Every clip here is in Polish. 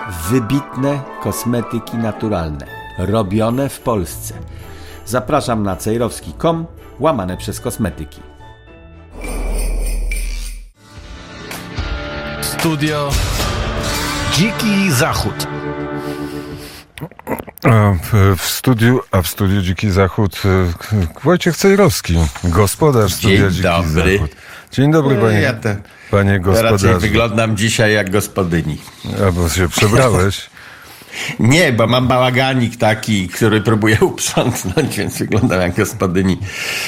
wybitne kosmetyki naturalne, robione w Polsce. Zapraszam na cejrowski.com /kosmetyki. Studio Dziki Zachód. W studiu Dziki Zachód Wojciech Cejrowski, gospodarz studia Dziki Zachód. Dzień dobry, panie gospodarzu. Raczej wyglądam dzisiaj jak gospodyni. A bo się przebrałeś? Nie, bo mam bałaganik taki, który próbuję uprzątnąć, więc wyglądam jak gospodyni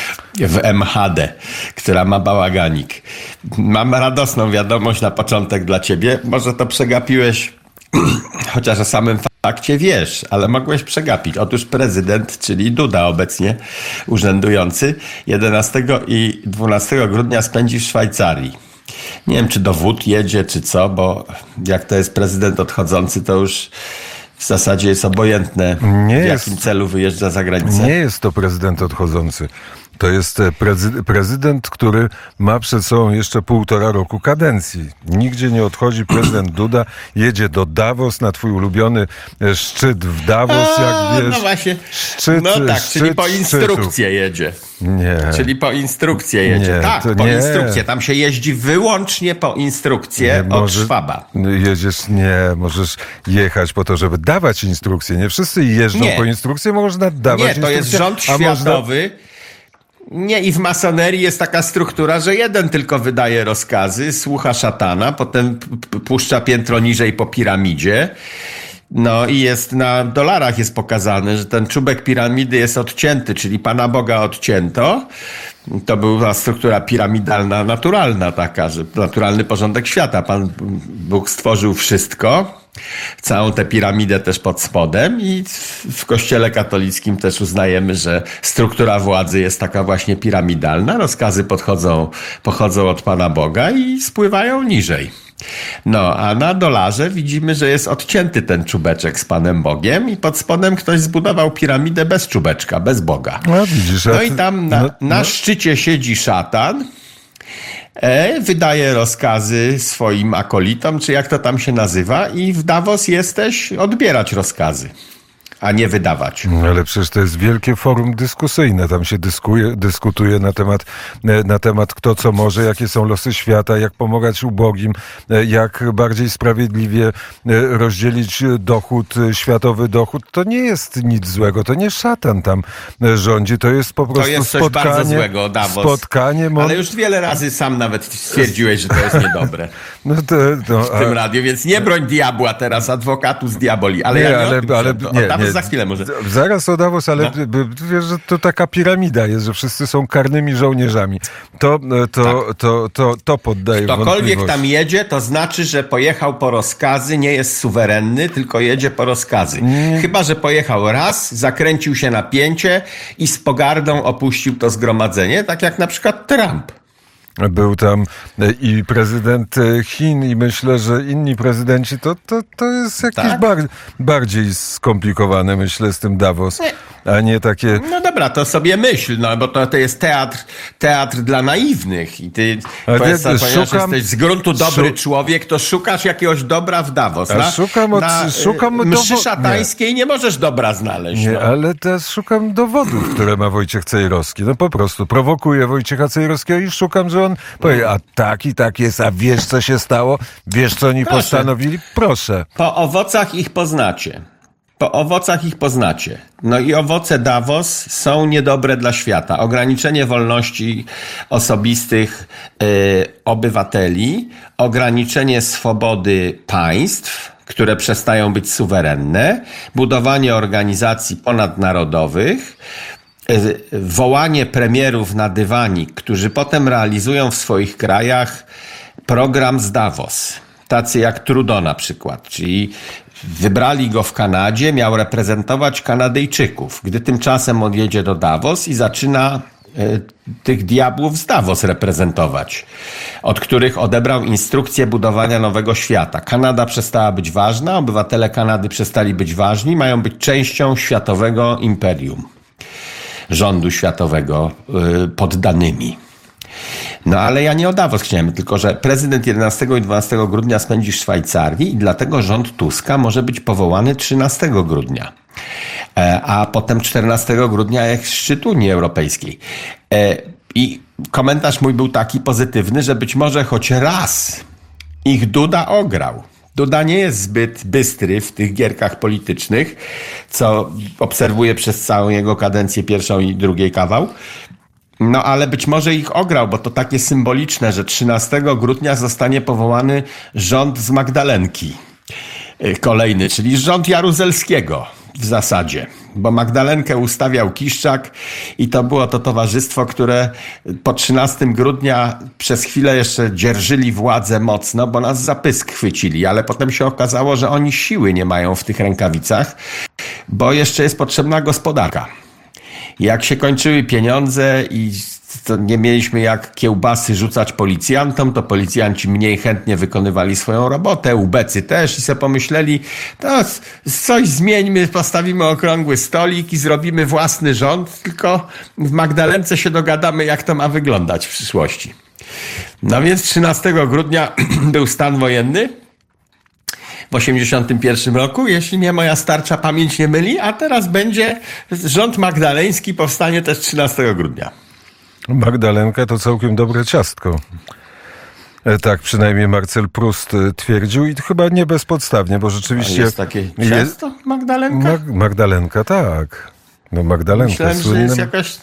w MHD, która ma bałaganik. Mam radosną wiadomość na początek dla ciebie. Może to przegapiłeś, chociaż o samym fakcie wiesz, ale mogłeś przegapić. Otóż prezydent, czyli Duda obecnie urzędujący, 11 i 12 grudnia spędzi w Szwajcarii. Nie wiem, czy do wód jedzie, czy co, bo jak to jest prezydent odchodzący, to już w zasadzie jest obojętne, w jakim celu wyjeżdża za granicę. Nie jest to prezydent odchodzący. To jest prezydent, który ma przed sobą jeszcze 1,5 roku kadencji. Nigdzie nie odchodzi prezydent Duda. Jedzie do Davos na twój ulubiony szczyt w Davos, jak wiesz. No właśnie. Czyli po instrukcję jedzie. Nie. Czyli po instrukcję jedzie. Nie, tak, po instrukcję. Tam się jeździ wyłącznie po instrukcję od Szwaba. Możesz jechać po to, żeby dawać instrukcje. Nie wszyscy jeżdżą po instrukcję, można dawać instrukcje. Nie, to jest rząd światowy. Nie, i w masonerii jest taka struktura, że jeden tylko wydaje rozkazy, słucha szatana, potem puszcza piętro niżej po piramidzie. No i jest na dolarach jest pokazane, że ten czubek piramidy jest odcięty, czyli Pana Boga odcięto. To była struktura piramidalna, naturalna taka, że naturalny porządek świata. Pan Bóg stworzył wszystko, całą tę piramidę też pod spodem i w Kościele katolickim też uznajemy, że struktura władzy jest taka właśnie piramidalna. Rozkazy pochodzą od Pana Boga i spływają niżej. No, a na dolarze widzimy, że jest odcięty ten czubeczek z Panem Bogiem i pod spodem ktoś zbudował piramidę bez czubeczka, bez Boga. No i tam na szczycie siedzi szatan, wydaje rozkazy swoim akolitom, czy jak to tam się nazywa, i w Davos jesteś odbierać rozkazy, a nie wydawać. Ale przecież to jest wielkie forum dyskusyjne. Tam się dyskutuje na temat kto co może, jakie są losy świata, jak pomagać ubogim, jak bardziej sprawiedliwie rozdzielić dochód, światowy dochód. To nie jest nic złego. To nie szatan tam rządzi. To jest po prostu to jest coś bardzo złego, Davos. Ale już wiele razy sam nawet stwierdziłeś, że to jest niedobre. W tym radiu, więc nie broń diabła teraz, adwokatus diaboli. Za chwilę może. Zaraz o Davos, ale wiesz, że to taka piramida jest, że wszyscy są karnymi żołnierzami. To poddaje ktokolwiek tam jedzie, to znaczy, że pojechał po rozkazy, nie jest suwerenny, tylko jedzie po rozkazy. Chyba że pojechał raz, zakręcił się na pięcie i z pogardą opuścił to zgromadzenie, tak jak na przykład Trump. Był tam i prezydent Chin i myślę, że inni prezydenci to jest jakieś bardziej skomplikowane, myślę, z tym Davos, a nie takie... No dobra, to sobie myśl, bo to jest teatr dla naiwnych i ty, ponieważ jesteś z gruntu dobry człowiek, to szukasz jakiegoś dobra w Davos. Szukam mszy szatańskiej nie możesz dobra znaleźć. Nie, ale teraz szukam dowodów, które ma Wojciech Cejrowski. No po prostu prowokuję Wojciecha Cejrowskiego i szukam, że on powie, a tak i tak jest, a wiesz co się stało? Wiesz co oni postanowili? Proszę. Po owocach ich poznacie. No i owoce Davos są niedobre dla świata. Ograniczenie wolności osobistych obywateli, ograniczenie swobody państw, które przestają być suwerenne, budowanie organizacji ponadnarodowych, wołanie premierów na dywanik, którzy potem realizują w swoich krajach program z Davos. Tacy jak Trudeau na przykład, czyli wybrali go w Kanadzie, miał reprezentować Kanadyjczyków. Gdy tymczasem on jedzie do Davos i zaczyna tych diabłów z Davos reprezentować, od których odebrał instrukcję budowania nowego świata. Kanada przestała być ważna, obywatele Kanady przestali być ważni, mają być częścią światowego imperium, rządu światowego poddanymi. No ale ja nie o Davos chciałem, tylko że prezydent 11 i 12 grudnia spędzi w Szwajcarii i dlatego rząd Tuska może być powołany 13 grudnia. A potem 14 grudnia jest szczyt Unii Europejskiej. I komentarz mój był taki pozytywny, że być może choć raz ich Duda ograł. Duda nie jest zbyt bystry w tych gierkach politycznych, co obserwuję przez całą jego kadencję pierwszą i drugiej kawał. No ale być może ich ograł, bo to takie symboliczne, że 13 grudnia zostanie powołany rząd z Magdalenki. Kolejny, czyli rząd Jaruzelskiego w zasadzie, bo Magdalenkę ustawiał Kiszczak i to było to towarzystwo, które po 13 grudnia przez chwilę jeszcze dzierżyli władzę mocno, bo nas za pysk chwycili, ale potem się okazało, że oni siły nie mają w tych rękawicach, bo jeszcze jest potrzebna gospodarka. Jak się kończyły pieniądze i to nie mieliśmy jak kiełbasy rzucać policjantom, to policjanci mniej chętnie wykonywali swoją robotę, ubecy też i sobie pomyśleli, to coś zmieńmy, postawimy okrągły stolik i zrobimy własny rząd, tylko w Magdalence się dogadamy, jak to ma wyglądać w przyszłości. No więc 13 grudnia był stan wojenny w 1981 roku, jeśli mnie moja starcza pamięć nie myli, a teraz będzie rząd magdaleński, powstanie też 13 grudnia. Magdalenka to całkiem dobre ciastko. Tak przynajmniej Marcel Proust twierdził i chyba nie bezpodstawnie, bo rzeczywiście... A jest takie ciasto Magdalenka? Magdalenka, tak. No Magdalenka. Myślałem, że jest jakaś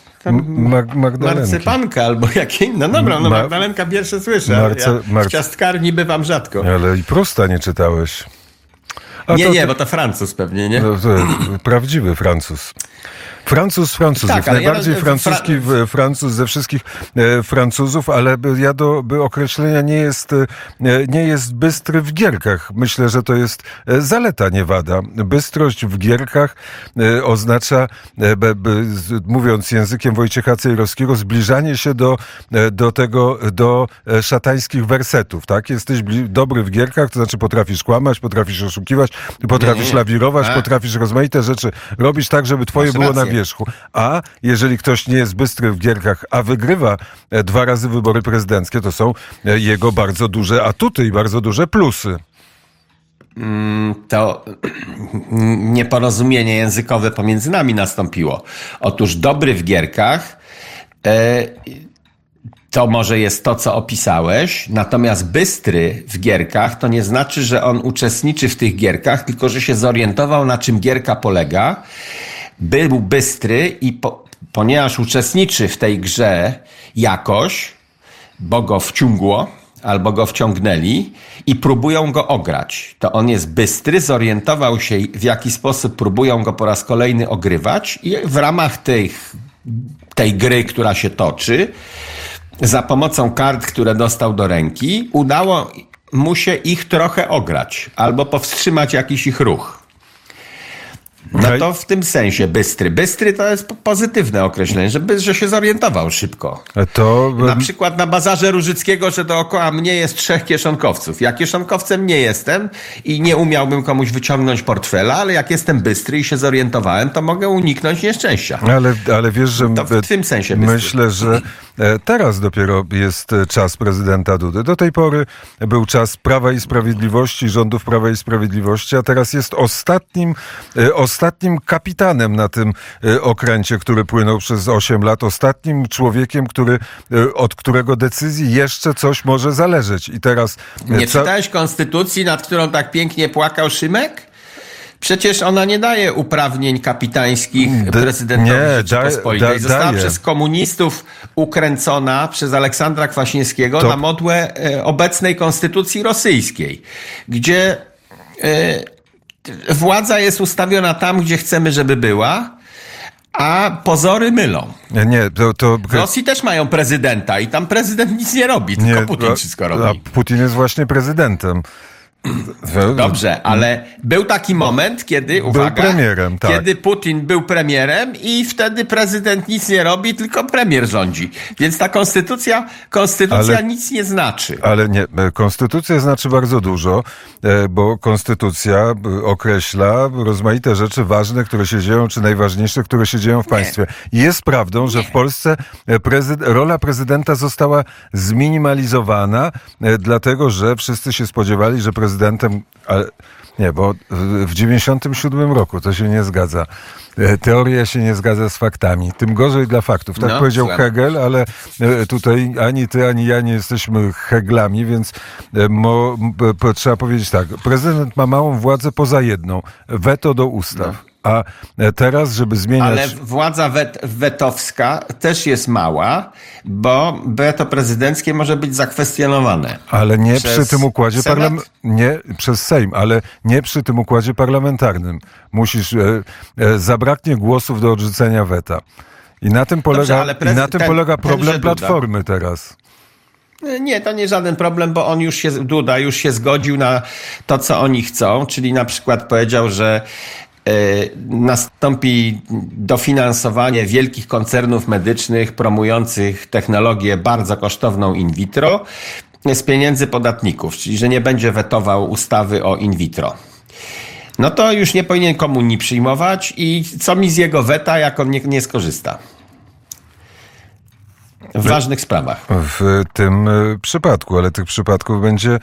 marcepanka albo jakiej. No dobra, Magdalenka pierwsze słyszę. W ciastkarni bywam rzadko. Ale i Prousta nie czytałeś. Nie, bo to Francuz pewnie, nie? To prawdziwy Francuz. Francuz, tak, najbardziej francuski Francuz ze wszystkich Francuzów, ale określenia nie jest bystry w gierkach. Myślę, że to jest zaleta, nie wada. Bystrość w gierkach oznacza, mówiąc językiem Wojciecha Cejrowskiego, zbliżanie się do szatańskich wersetów, tak? Jesteś dobry w gierkach, to znaczy potrafisz kłamać, potrafisz oszukiwać, potrafisz lawirować, potrafisz rozmaite rzeczy robić tak, żeby twoje było na wierzchu. A jeżeli ktoś nie jest bystry w gierkach, a wygrywa 2 razy wybory prezydenckie, to są jego bardzo duże atuty i bardzo duże plusy. To nieporozumienie językowe pomiędzy nami nastąpiło. Otóż dobry w gierkach to może jest to, co opisałeś, natomiast bystry w gierkach to nie znaczy, że on uczestniczy w tych gierkach, tylko że się zorientował, na czym gierka polega. Był bystry i ponieważ uczestniczy w tej grze jakoś, bo go wciągło albo go wciągnęli i próbują go ograć, to on jest bystry, zorientował się, w jaki sposób próbują go po raz kolejny ogrywać i w ramach tej gry, która się toczy, za pomocą kart, które dostał do ręki, udało mu się ich trochę ograć albo powstrzymać jakiś ich ruch. No to w tym sensie bystry. Bystry to jest pozytywne określenie, że się zorientował szybko. Na przykład na bazarze Różyckiego, że dookoła mnie jest 3 kieszonkowców. Ja kieszonkowcem nie jestem i nie umiałbym komuś wyciągnąć portfela, ale jak jestem bystry i się zorientowałem, to mogę uniknąć nieszczęścia. Ale wiesz, że to w tym sensie bystry. Myślę, że teraz dopiero jest czas prezydenta Dudy. Do tej pory był czas Prawa i Sprawiedliwości, rządów Prawa i Sprawiedliwości, a teraz jest ostatnim kapitanem na tym okręcie, który płynął przez 8 lat, ostatnim człowiekiem, od którego decyzji jeszcze coś może zależeć. I teraz... Nie czytałeś konstytucji, nad którą tak pięknie płakał Szymek? Przecież ona nie daje uprawnień kapitańskich prezydentowi Rzeczypospolitej. Została przez komunistów ukręcona przez Aleksandra Kwaśniewskiego na modłę obecnej konstytucji rosyjskiej, gdzie władza jest ustawiona tam, gdzie chcemy, żeby była, a pozory mylą. W Rosji też mają prezydenta i tam prezydent nic nie robi, tylko Putin wszystko robi. A Putin jest właśnie prezydentem. Dobrze, ale był taki moment, kiedy, uwaga, był premierem, tak. Kiedy Putin był premierem i wtedy prezydent nic nie robi, tylko premier rządzi. Więc ta konstytucja nic nie znaczy. Ale nie, konstytucja znaczy bardzo dużo, bo konstytucja określa rozmaite rzeczy ważne, które się dzieją, czy najważniejsze, które się dzieją w państwie. I jest prawdą, że w Polsce rola prezydenta została zminimalizowana, dlatego że wszyscy się spodziewali, że prezydentem... Nie, bo w 97 roku to się nie zgadza. Teoria się nie zgadza z faktami. Tym gorzej dla faktów. Tak powiedział Hegel, ale tutaj ani ty, ani ja nie jesteśmy Heglami, więc trzeba powiedzieć tak. Prezydent ma małą władzę poza jedną. Weto do ustaw. A teraz, żeby zmieniać... Ale władza wetowska też jest mała, bo weto prezydenckie może być zakwestionowane. Ale nie przy tym układzie nie przez Sejm, ale nie przy tym układzie parlamentarnym. Zabraknie głosów do odrzucenia weta. I na tym polega problem Platformy teraz. Nie, to nie żaden problem, bo Duda już się zgodził na to, co oni chcą, czyli na przykład powiedział, że nastąpi dofinansowanie wielkich koncernów medycznych promujących technologię bardzo kosztowną in vitro z pieniędzy podatników, czyli że nie będzie wetował ustawy o in vitro. No to już nie powinien komunii przyjmować i co mi z jego weta, jak on nie skorzysta? W ważnych sprawach. W tym przypadku, ale tych przypadków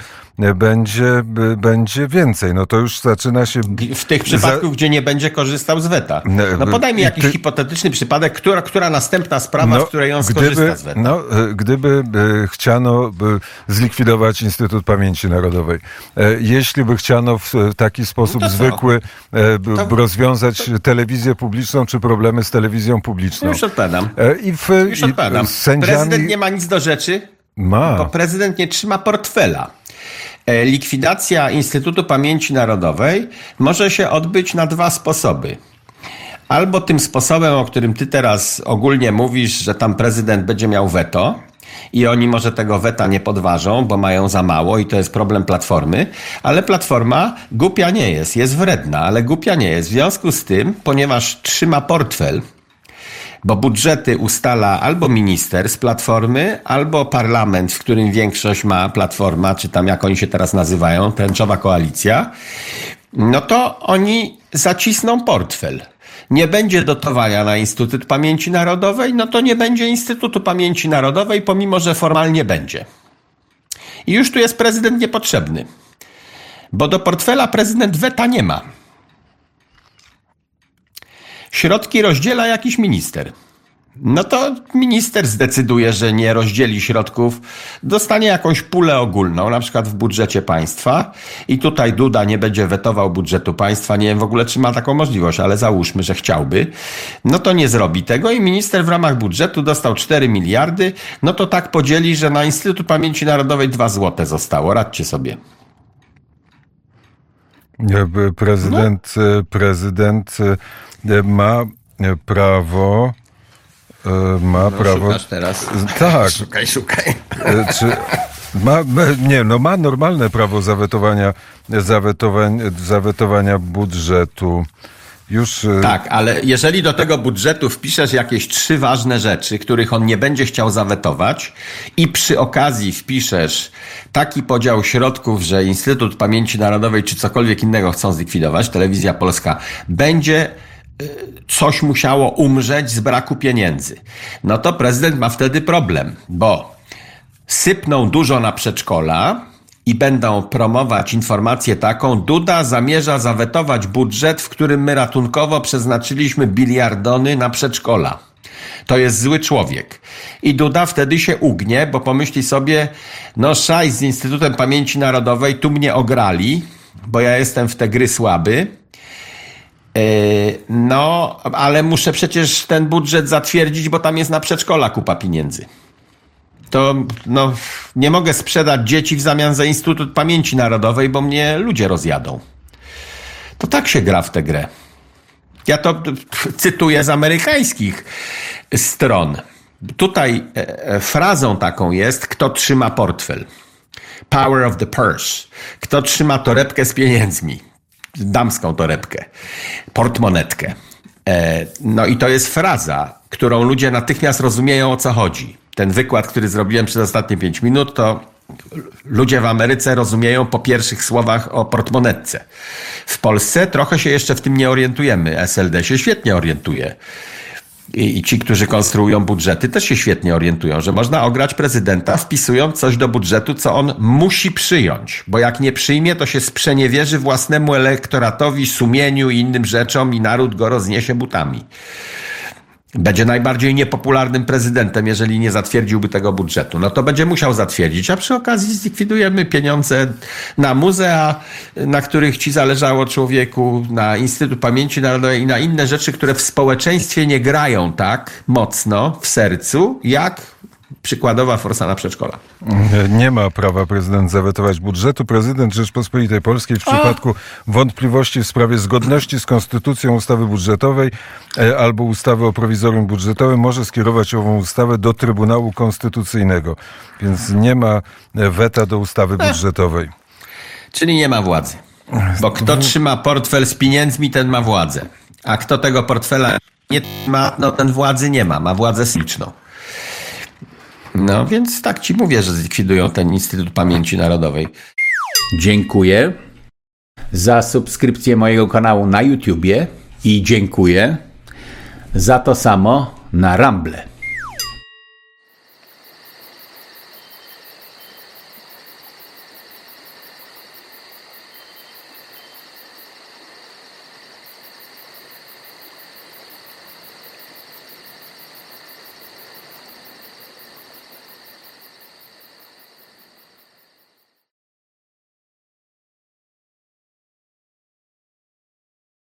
będzie więcej. No to już zaczyna się... W tych przypadków, gdzie nie będzie korzystał z weta. No podaj mi jakiś hipotetyczny przypadek, która następna sprawa, w której on skorzysta z weta. Gdyby chciano zlikwidować Instytut Pamięci Narodowej, jeśli by chciano w taki sposób zwykły rozwiązać telewizję publiczną, czy problemy z telewizją publiczną. Już odpowiadam. Już odpowiadam. Prezydent nie ma nic do rzeczy, bo prezydent nie trzyma portfela. Likwidacja Instytutu Pamięci Narodowej może się odbyć na dwa sposoby. Albo tym sposobem, o którym ty teraz ogólnie mówisz, że tam prezydent będzie miał weto i oni może tego weta nie podważą, bo mają za mało i to jest problem Platformy, ale Platforma głupia nie jest wredna, ale głupia nie jest. W związku z tym, ponieważ trzyma portfel, bo budżety ustala albo minister z Platformy, albo parlament, w którym większość ma Platforma, czy tam jak oni się teraz nazywają, tęczowa koalicja, no to oni zacisną portfel. Nie będzie dotowania na Instytut Pamięci Narodowej, no to nie będzie Instytutu Pamięci Narodowej, pomimo że formalnie będzie. I już tu jest prezydent niepotrzebny, bo do portfela prezydent weta nie ma. Środki rozdziela jakiś minister. No to minister zdecyduje, że nie rozdzieli środków, dostanie jakąś pulę ogólną, na przykład w budżecie państwa i tutaj Duda nie będzie wetował budżetu państwa, nie wiem w ogóle czy ma taką możliwość, ale załóżmy, że chciałby, no to nie zrobi tego i minister w ramach budżetu dostał 4 miliardy, no to tak podzieli, że na Instytut Pamięci Narodowej 2 złote zostało, radźcie sobie. Prezydent ma prawo... Szukasz teraz. Tak. Szukaj. Ma normalne prawo zawetowania budżetu. Tak, ale jeżeli do tego budżetu wpiszesz jakieś 3 ważne rzeczy, których on nie będzie chciał zawetować i przy okazji wpiszesz taki podział środków, że Instytut Pamięci Narodowej czy cokolwiek innego chcą zlikwidować, Telewizja Polska, będzie coś musiało umrzeć z braku pieniędzy. No to prezydent ma wtedy problem, bo sypną dużo na przedszkola i będą promować informację taką: Duda zamierza zawetować budżet, w którym my ratunkowo przeznaczyliśmy biliardony na przedszkola. To jest zły człowiek. I Duda wtedy się ugnie, bo pomyśli sobie, no szajs z Instytutem Pamięci Narodowej, tu mnie ograli, bo ja jestem w te gry słaby. No, ale muszę przecież ten budżet zatwierdzić, bo tam jest na przedszkola kupa pieniędzy. To nie mogę sprzedać dzieci w zamian za Instytut Pamięci Narodowej, bo mnie ludzie rozjadą. To tak się gra w tę grę. Ja to cytuję z amerykańskich stron. Tutaj frazą taką jest, kto trzyma portfel. Power of the purse. Kto trzyma torebkę z pieniędzmi? Damską torebkę. Portmonetkę. No i to jest fraza, którą ludzie natychmiast rozumieją, o co chodzi. Ten wykład, który zrobiłem przez ostatnie 5 minut, to ludzie w Ameryce rozumieją po pierwszych słowach o portmonetce. W Polsce trochę się jeszcze w tym nie orientujemy. SLD się świetnie orientuje. I ci, którzy konstruują budżety, też się świetnie orientują, że można ograć prezydenta, wpisując coś do budżetu, co on musi przyjąć. Bo jak nie przyjmie, to się sprzeniewierzy własnemu elektoratowi, sumieniu i innym rzeczom i naród go rozniesie butami. Będzie najbardziej niepopularnym prezydentem, jeżeli nie zatwierdziłby tego budżetu. No to będzie musiał zatwierdzić, a przy okazji zlikwidujemy pieniądze na muzea, na których ci zależało, człowieku, na Instytut Pamięci Narodowej i na inne rzeczy, które w społeczeństwie nie grają tak mocno w sercu, jak przykładowa forsa na przedszkola. Nie ma prawa prezydent zawetować budżetu. Prezydent Rzeczpospolitej Polskiej w przypadku wątpliwości w sprawie zgodności z konstytucją ustawy budżetowej albo ustawy o prowizorium budżetowym może skierować ową ustawę do Trybunału Konstytucyjnego. Więc nie ma weta do ustawy budżetowej. Czyli nie ma władzy. Bo kto trzyma portfel z pieniędzmi, ten ma władzę. A kto tego portfela nie ma, no ten władzy nie ma. Ma władzę symboliczną. No więc tak ci mówię, że zlikwidują ten Instytut Pamięci Narodowej. Dziękuję za subskrypcję mojego kanału na YouTubie i dziękuję za to samo na Rumble.